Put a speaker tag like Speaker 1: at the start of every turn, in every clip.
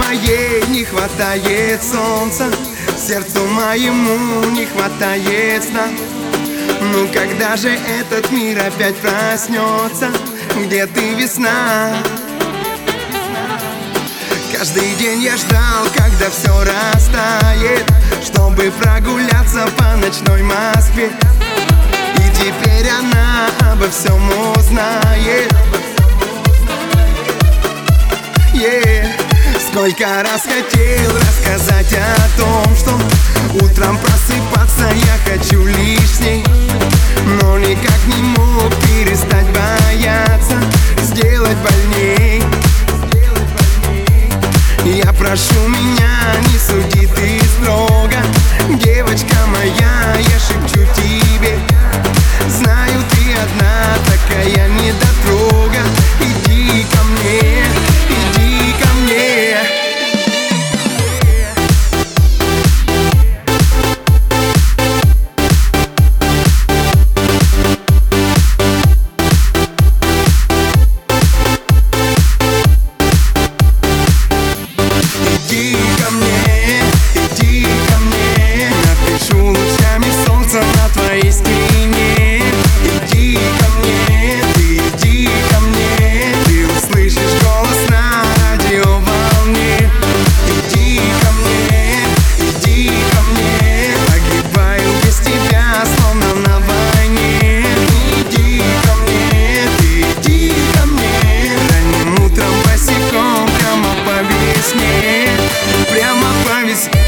Speaker 1: моей не хватает солнца, сердцу моему не хватает сна. Ну когда же этот мир опять проснется? Где ты, весна? Каждый день я ждал, когда все растает, чтобы прогуляться по ночной Москве. И теперь она обо всем узнает. Сколько раз хотел рассказать о том, что утром просыпаться я хочу лишь с ней, но никак не мог перестать бояться сделать больней. Я прошу, меня не суди ты строго, девочка моя, я шепчу тебе. Знаю, ты одна такая недотрога. Иди ко мне, иди ко мне. Иди ко мне, иди ко мне. Напишу лучами солнца на твоей стене. Иди ко мне, ты иди ко мне. Ты услышишь голос на радиоволне. Иди ко мне, иди ко мне. Погибаю без тебя, словно на войне. Иди ко мне, ты иди ко мне. Ранним утром босиком прямо по весне. Прямо по весне.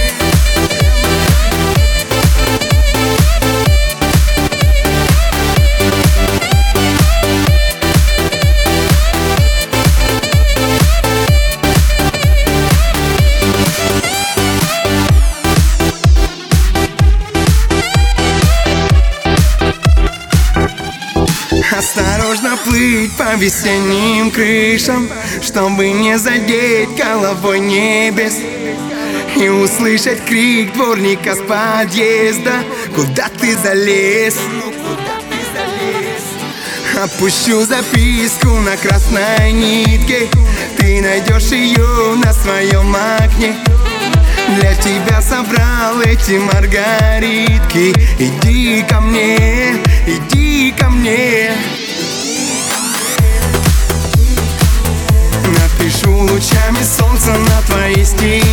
Speaker 1: Осторожно плыть по весенним крышам, чтобы не задеть головой небес и услышать крик дворника с подъезда: куда ты залез? Опущу записку на красной нитке, ты найдешь ее на своем окне. Для тебя собрал эти маргаритки. Иди ко мне, иди ко мне. Напишу лучами солнца на твоей стене.